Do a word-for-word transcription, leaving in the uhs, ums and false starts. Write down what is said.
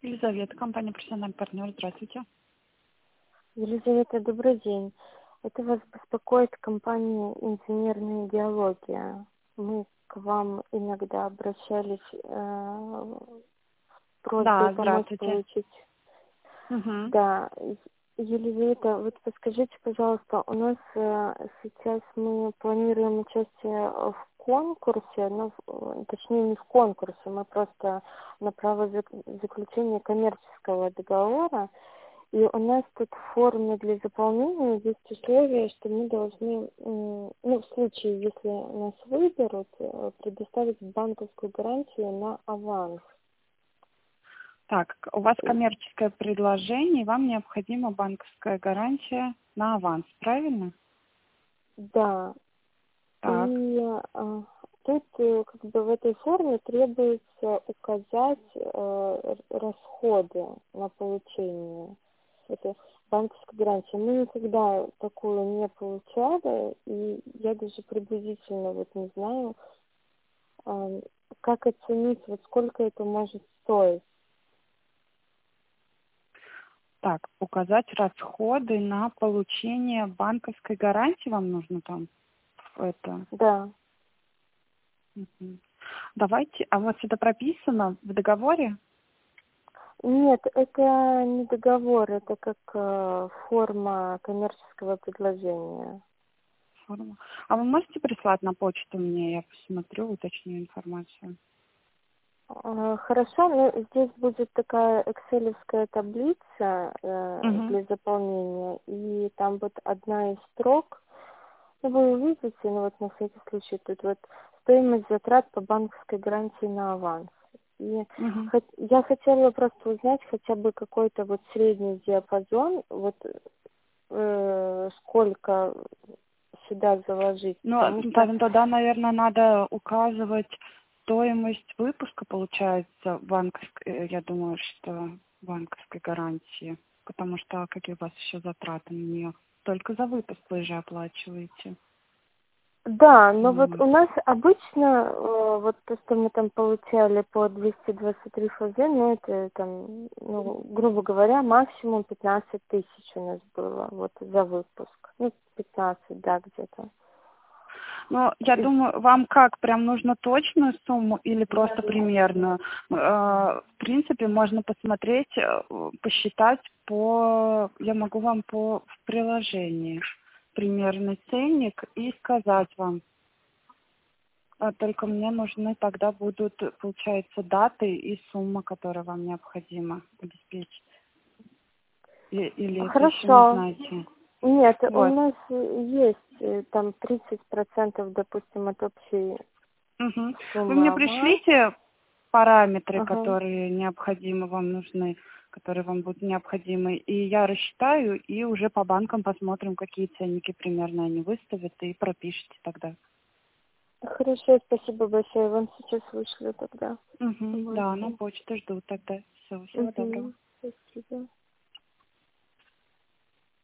Елизавета, компания «Профессиональный партнер». Здравствуйте. Елизавета, добрый день. Это вас беспокоит компания «Инженерная идеология». Мы к вам иногда обращались э, с просьбой Да, помочь здравствуйте. получить. Угу. Да, Елизавета, вот подскажите, пожалуйста, у нас э, сейчас мы планируем участие в конкурсе, ну, в- точнее не в конкурсе, мы просто на право зак- заключения коммерческого договора. И у нас тут в форме для заполнения есть условие, что мы должны, м, ну, в случае, если нас выберут, э, предоставить банковскую гарантию на аванс. Так, у вас коммерческое предложение, и вам необходима банковская гарантия на аванс, правильно? Да. Так. И э, тут э, как бы в этой форме требуется указать э, р- расходы на получение этой банковской гарантии. Мы никогда такую не получали, и я даже приблизительно вот не знаю, э, как оценить, вот сколько это может стоить. Так, указать расходы на получение банковской гарантии вам нужно там? Это. Да. Мгм. Давайте, а вот это прописано в договоре? Нет, это не договор, это как э, форма коммерческого предложения. Форма. А вы можете прислать на почту мне, я посмотрю, уточню информацию. А, Хорошо, но здесь будет такая экселевская таблица э, Угу. для заполнения, и там вот одна из строк, ну, вы увидите, ну вот на всякий случай, тут вот стоимость затрат по банковской гарантии на аванс. И Угу. хот- я хотела просто узнать хотя бы какой-то вот средний диапазон, вот э, сколько сюда заложить, Ну, потому что, там тогда, наверное, надо указывать стоимость выпуска, получается, банковской, я думаю, что банковской гарантии, потому что а какие у вас еще затраты на нее? Только за выпуск вы же оплачиваете, да, но вот по-моему. у нас обычно, э, вот то, что мы там получали по двести двадцать три фз, ну, это там, ну, грубо говоря, максимум пятнадцать тысяч у нас было, вот, за выпуск. Ну, пятнадцать, да, где-то. Ну, я И- думаю, вам как, прям нужно точную сумму или просто примерную? Э, В принципе, можно посмотреть, э, посчитать по, я могу вам по в приложении примерный ценник и сказать вам. А Только мне нужны тогда будут, получается, даты и сумма, которая вам необходимо обеспечить. И- Или это еще не Хорошо. знаете? Нет, у Вот. нас э, есть э, там тридцать процентов, допустим, от общей Мгм. Вы суммы мне аванс. пришлите параметры, Ага. которые необходимы вам нужны, которые вам будут необходимы, и я рассчитаю, и уже по банкам посмотрим, какие ценники примерно они выставят, и пропишите тогда. Хорошо, спасибо большое. Вам сейчас вышлю тогда Угу. Да, на бумажки. почту жду тогда. Все, всего доброго. Угу. Спасибо.